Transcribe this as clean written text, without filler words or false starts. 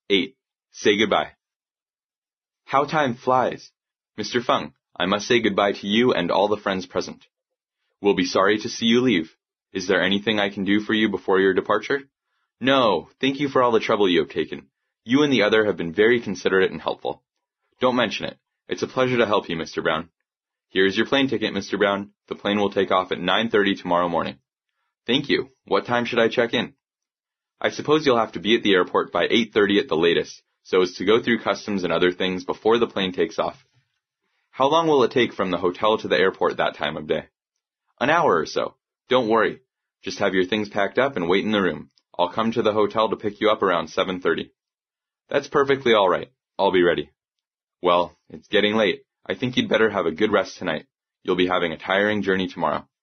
8. Say goodbye. How time flies! Mr. Feng, I must say goodbye to you and all the friends present. We'll be sorry to see you leave. Is there anything I can do for you before your departure? No, thank you for all the trouble you have taken. You and the other have been very considerate and helpful. Don't mention it. It's a pleasure to help you, Mr. Brown. Here is your plane ticket, Mr. Brown. The plane will take off at 9:30 tomorrow morning. Thank you. What time should I check in? I suppose you'll have to be at the airport by 8:30 at the latest, so as to go through customs and other things before the plane takes off. How long will it take from the hotel to the airport that time of day? An hour or so. Don't worry. Just have your things packed up and wait in the room. I'll come to the hotel to pick you up around 7:30. That's perfectly all right. I'll be ready. Well, it's getting late. I think you'd better have a good rest tonight. You'll be having a tiring journey tomorrow.